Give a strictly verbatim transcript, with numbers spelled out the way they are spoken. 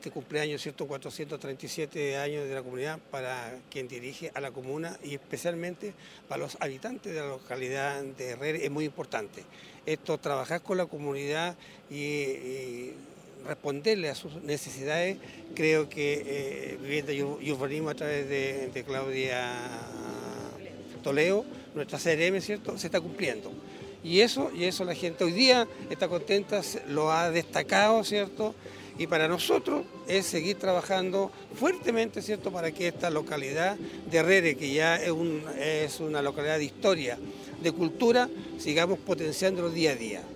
este cumpleaños, ¿cierto?, cuatrocientos treinta y siete años de la comunidad, para quien dirige a la comuna y especialmente para los habitantes de la localidad de Herrera es muy importante. Esto, trabajar con la comunidad y, y responderle a sus necesidades, creo que eh, Vivienda y Urbanismo a través de, de Claudia Toledo, nuestra C R M, ¿cierto?, se está cumpliendo. Y eso, y eso la gente hoy día está contenta, lo ha destacado, ¿cierto? Y para nosotros es seguir trabajando fuertemente, ¿cierto?, para que esta localidad de Herrera, que ya es, un, es una localidad de historia, de cultura, sigamos potenciándolo día a día.